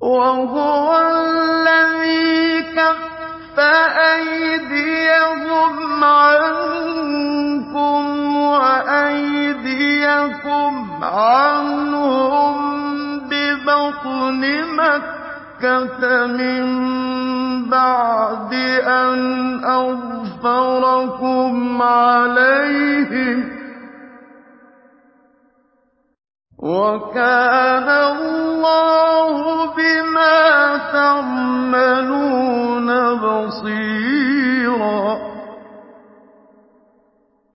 وَهُوَ الَّذِي كَفَّ أَيْدِيَهُمْ عَنكُمْ وَأَيْدِيَكُمْ عَنْهُم بِبَطْنِ مَكَّةَ مِن بَعْدِ أَنْ أَظْفَرَكُمْ عَلَيْهِمْ ۚ وَكَانَ